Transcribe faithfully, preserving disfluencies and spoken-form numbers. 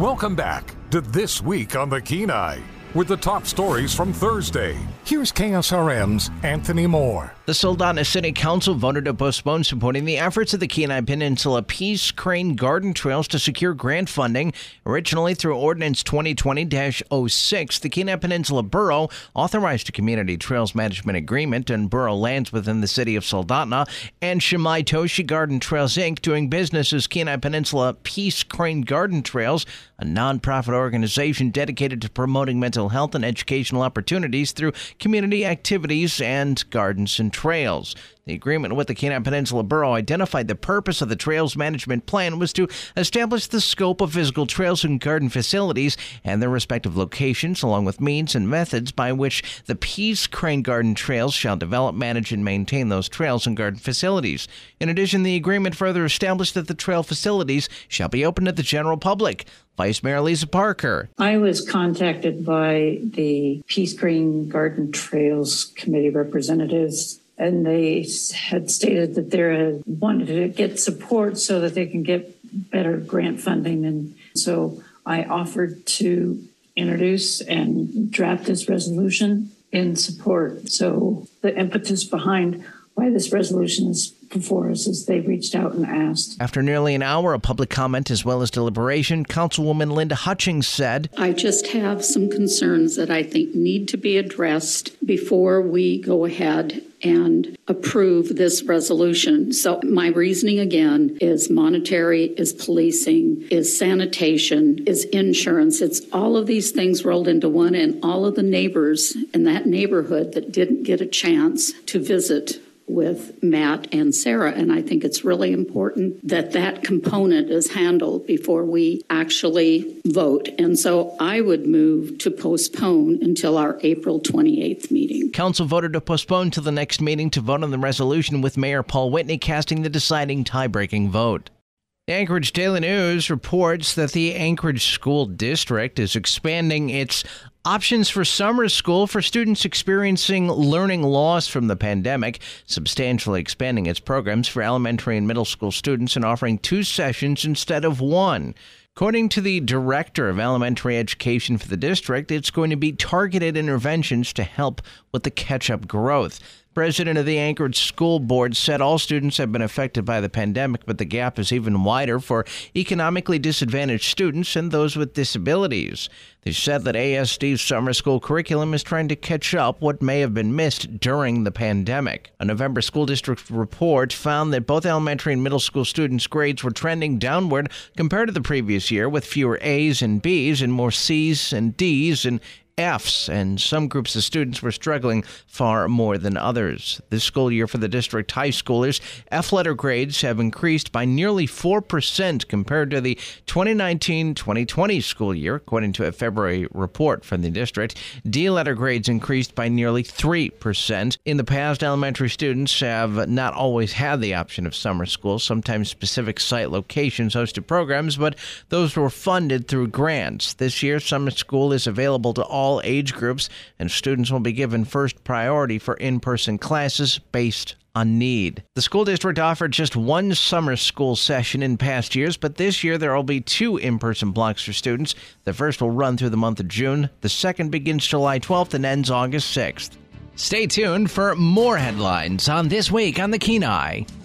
Welcome back to This Week on the Kenai with the top stories from Thursday. Here's K S R M's Anthony Moore. The Soldotna City Council voted to postpone supporting the efforts of the Kenai Peninsula Peace Crane Garden Trails to secure grant funding. Originally through Ordinance twenty twenty dash oh six, the Kenai Peninsula Borough authorized a community trails management agreement and borough lands within the city of Soldotna and Shimaitoshi Garden Trails, Incorporated, doing business as Kenai Peninsula Peace Crane Garden Trails, a nonprofit organization dedicated to promoting mental health and educational opportunities through community activities and gardens and trails. The agreement with the Kenai Peninsula Borough identified the purpose of the Trails Management Plan was to establish the scope of physical trails and garden facilities and their respective locations, along with means and methods by which the Peace Crane Garden Trails shall develop, manage, and maintain those trails and garden facilities. In addition, the agreement further established that the trail facilities shall be open to the general public. Vice Mayor Lisa Parker. I was contacted by the Peace Crane Garden Trails Committee representatives, and they had stated that they wanted to get support so that they can get better grant funding. And so I offered to introduce and draft this resolution in support. So the impetus behind why this resolution is before us is they reached out and asked. After nearly an hour of public comment as well as deliberation, Councilwoman Linda Hutchings said, I just have some concerns that I think need to be addressed before we go ahead and approve this resolution. So my reasoning again is monetary, is policing, is sanitation, is insurance. It's all of these things rolled into one, and all of the neighbors in that neighborhood that didn't get a chance to visit with Matt and Sarah. And I think it's really important that that component is handled before we actually vote. And so I would move to postpone until our April twenty-eighth meeting. Council voted to postpone to the next meeting to vote on the resolution, with Mayor Paul Whitney casting the deciding tie-breaking vote. The Anchorage Daily News reports that the Anchorage School District is expanding its options for summer school for students experiencing learning loss from the pandemic, substantially expanding its programs for elementary and middle school students and offering two sessions instead of one. According to the Director of Elementary Education for the district, it's going to be targeted interventions to help with the catch-up growth. President of the Anchorage School Board said all students have been affected by the pandemic, but the gap is even wider for economically disadvantaged students and those with disabilities. They said that A S D's summer school curriculum is trying to catch up what may have been missed during the pandemic. A November school district report found that both elementary and middle school students' grades were trending downward compared to the previous year, with fewer A's and B's and more C's and D's and F's, and some groups of students were struggling far more than others. This school year for the district high schoolers, F-letter grades have increased by nearly four percent compared to the twenty nineteen twenty twenty school year, according to a February report from the district. D-letter grades increased by nearly three percent. In the past, elementary students have not always had the option of summer school. Sometimes specific site locations hosted programs, but those were funded through grants. This year, summer school is available to all all age groups, and students will be given first priority for in-person classes based on need. The school district offered just one summer school session in past years, but this year there will be two in-person blocks for students. The first will run through the month of June. The second begins July twelfth and ends August sixth. Stay tuned for more headlines on This Week on the Kenai.